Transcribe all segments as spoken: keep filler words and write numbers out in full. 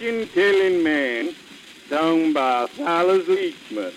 fortune-telling man, sung by Silas Leachman.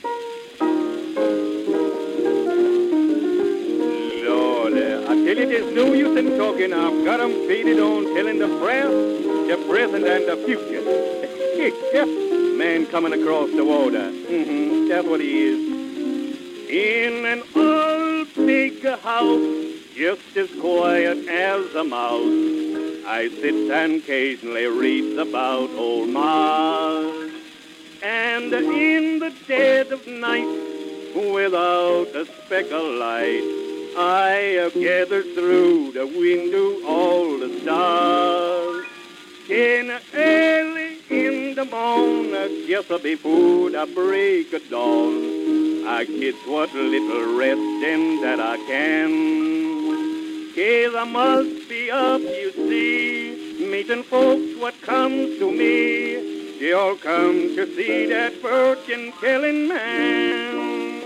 Lord, uh, I tell you, there's no use in talking. I've got 'em faded on telling the past, the present, and the future. Man coming across the water. Mm-hmm, that's what he is. In an old big house, just as quiet as a mouse, I sit and occasionally read about old Mars. And in the dead of night, without a speck of light, I have gathered through the window all the stars. In early in the morning, just before the break of dawn, I get what little resting that I can. 'Cause I must be up, you see, meeting folks what comes to me. They all come to see that fortune-telling man.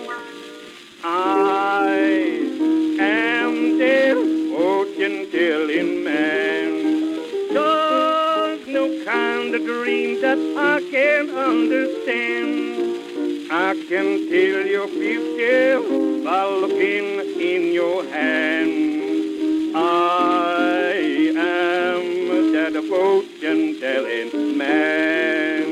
I am the fortune-telling man. There's no kind of dream that I can't understand. I can tell your future by looking in your hand. I am that fortune-telling man.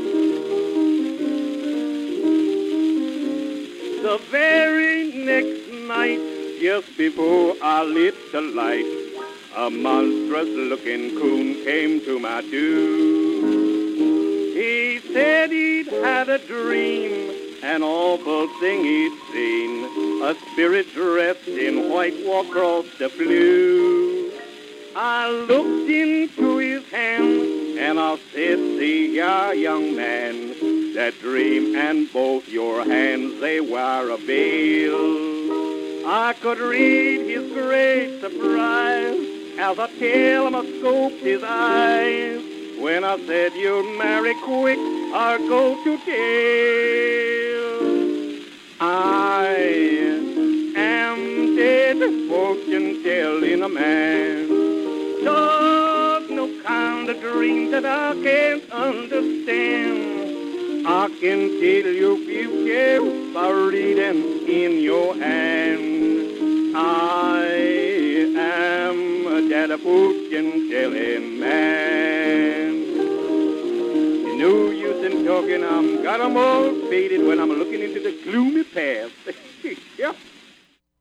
The very next night, just before I lit the light, a monstrous-looking coon came to my door. He said he'd had a dream, an awful thing he'd seen. A spirit dressed in white walk across the blue. I looked into his hand, and I said, see ya, young man, that dream and both your hands, they were a veil. I could read his great surprise as I telescoped his eyes when I said you'd marry quick or go to jail. I am dead, fortune-telling a man. There's no kind of dream that I can't understand. I can tell your future by reading in your hand. I am that fortune-telling man. No use in talking, I'm got 'em all faded when I'm looking into the gloomy past. Yeah.